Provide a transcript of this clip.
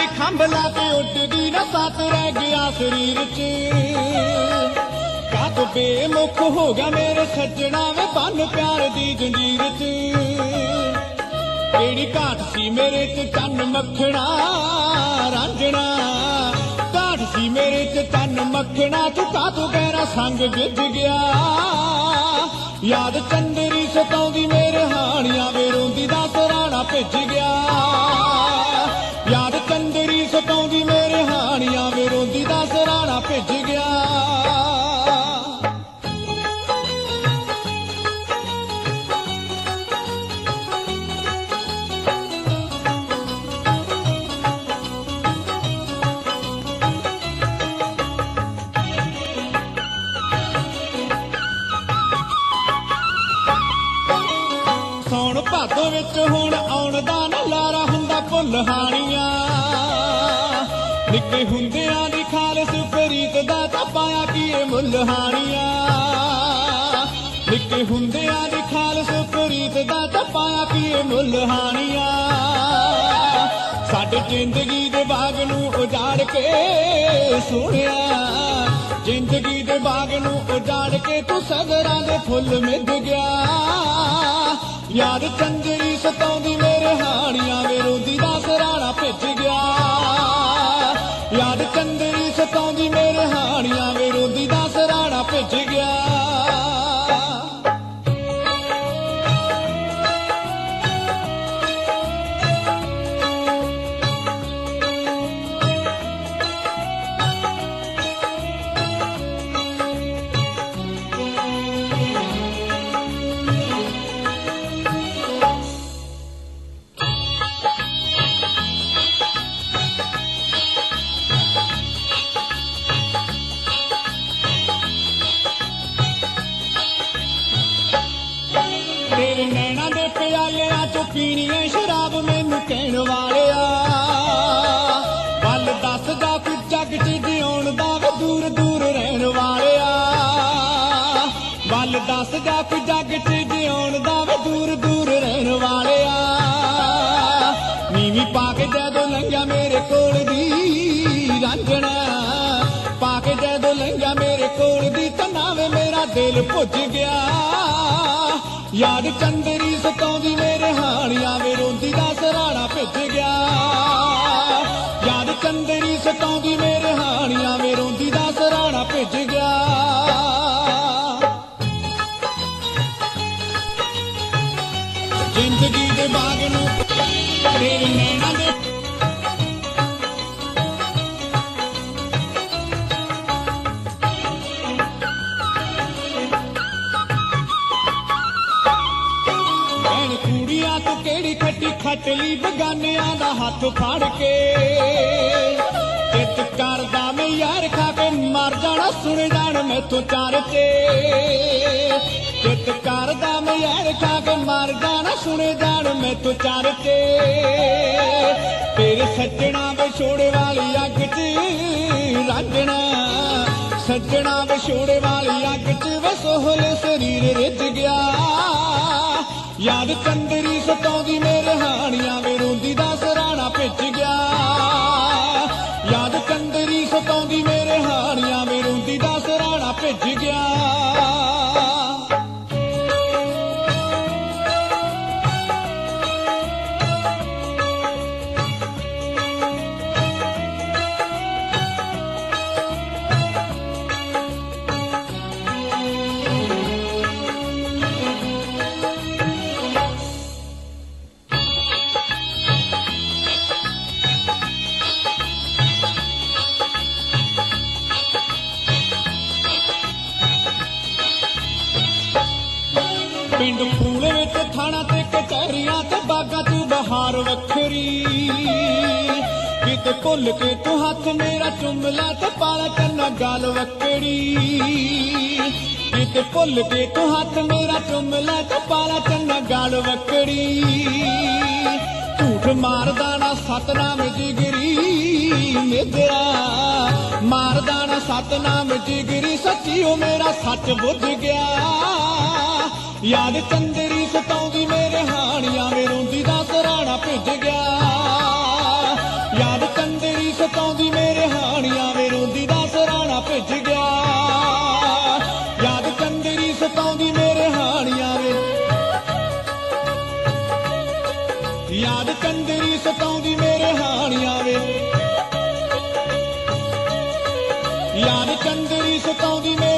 खंभला ते उड्डदी ना सत रह गया शरीर च कद बेमुख हो गया मेरे सज्जना वे बन प्यार दी जंजीर च केड़ी घाट सी मेरे च चन्न मखना रांझना घाट सी मेरे च चन्न मखना तू कातों गहरा संग गिज गया याद चंदरी सताउंदी मेरे हानियां वे रोंदी दा सराणा भिज गया याद चंदरी सताउंदी मेरे हानियां वे रोंदी दा सराणा भिज गया भादों विच हुण आउण दा ना लारा हुंदा भुल हाणियां निक्के हुंदियां दी खालस फरीद दा तां पाया कीए मुल हाणियां निक्के हुंदियां दी खालस फरीद दा तां पाया कीए मुल हाणियां साडे जिंदगी दे बाग नूं उजाड़ के सोहणिया जिंदगी दे बाग नूं उजाड़ के तू सगरां दे फुल मिध गया याद चंदरी सताउंदी मेरे हानियां वे रोंदी दा सराणा भिज गया याद चंदरी सताउंदी मेरे हानियां वे रोंदी दा सराणा भिज गया तेरे नैना दे प्यालियां चो पीनी है शराब मैनू कहण वालिया वल दस जा कोई जग च जिउण दा वे दूर दूर रहण वालिया वल दस जा कोई जग च जिउण दा वे दूर दूर रहण वालिया नीवी पा के जदों लंघिया मेरे कोल दी रांझना पा के जदों लंघिया मेरे कोल दी तनावे मेरा दिल भुज गया याद चंदरी सताउंदी मेरे हानियां वे रोंदी दा सराणा भिज गया याद चंदरी सताउंदी मेरे हानियां वे रोंदी दा सराणा भिज गया जिंदगी दे बाग नूं तेरे नैना दे केड़ी खट्टी खटली बगानियां दा हाथ फड़ के चित करदा मैं यार खा के मर जाना सुन जान मैथों चर्चे चित करदा मैं यार खा के मर जाना सुन जान मैथों चर्चे तेरे सज्जणा विछोड़े वाली अग च रांझना सज्जणा विछोड़े वाली अग च वे सोहल शरीर रिझ गया याद चंदरी सताउंदी मेरे हानियां वे रोंदी दा सराणा भिज गया याद चंदरी सताउंदी मेरे हानियां वे रोंदी दा सराणा भिज गया पिंड फूल विच थाना ते कचहरियां ते बागां तू बहार वखरी किते भुल के तू हथ मेरा चुम लै ते पाला चन्ना गल वकड़ी किते भुल के तू हथ मेरा चुम लै ते पाला चन्ना गल वकड़ी झूठ मारदा ना सतनाम जिगरी मेरा मारदा ना सतनाम जिगरी सच्ची ओ मेरा सच बुझ गया याद चंदरी सताउंदी मेरे हानियां वे रोंदी दा सराणा भिज गया याद चंदरी ਯਾਦ ਚੰਦਰੀ ਸਤਾਉਂਦੀ ਮੇਰੇ ਹਾਣੀਆਂ ਵੇ, ਯਾਦ ਚੰਦਰੀ ਸਤਾਉਂਦੀ ਮੇਰੇ